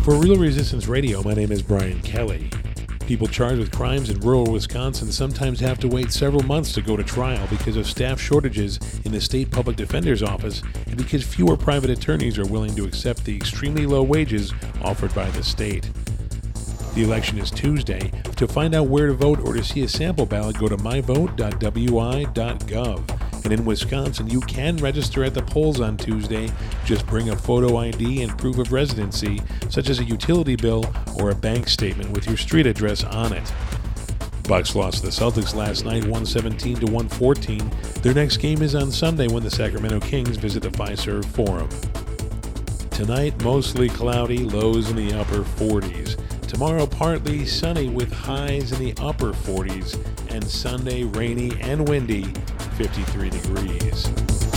For Real Resistance Radio, my name is Brian Kelly. People charged with crimes in rural Wisconsin sometimes have to wait several months to go to trial because of staff shortages in the state public defender's office and because fewer private attorneys are willing to accept the extremely low wages offered by the state. The election is Tuesday. To find out where to vote or to see a sample ballot, go to myvote.wi.gov. And in Wisconsin, you can register at the polls on Tuesday. Just bring a photo ID and proof of residency, such as a utility bill or a bank statement with your street address on it. Bucks lost to the Celtics last night, 117 to 114. Their next game is on Sunday when the Sacramento Kings visit the Fiserv Forum. Tonight, mostly cloudy, lows in the upper 40s. Tomorrow, partly sunny with highs in the upper 40s. And Sunday, rainy and windy, 53 degrees.